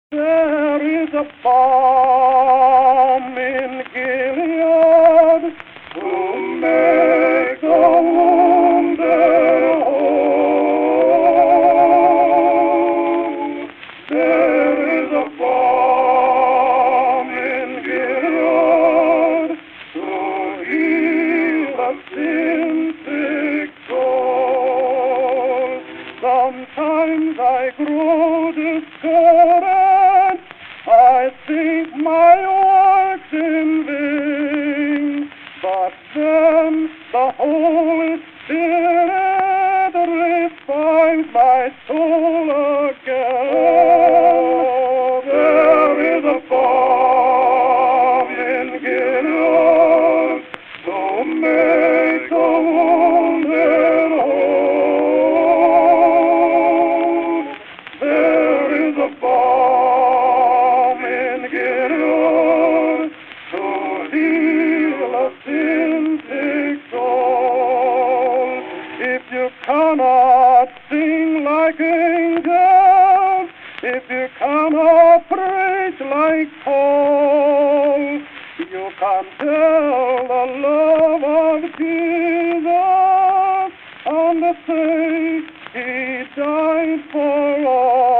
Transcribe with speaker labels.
Speaker 1: There is a balm in Gilead to make the wounded whole. There is a balm in Gilead to heal a sin-sick soul. Sometimes I grow discouraged. I think my work's in vain, but then the Holy Spirit refines my soul again. Oh, there is a balm in Gilead to make the wounded whole. There is a balm in Gilead to heal a sin-sick soul. If you cannot sing like angels, if you cannot preach like Paul, you can tell the love of Jesus and say He died for all.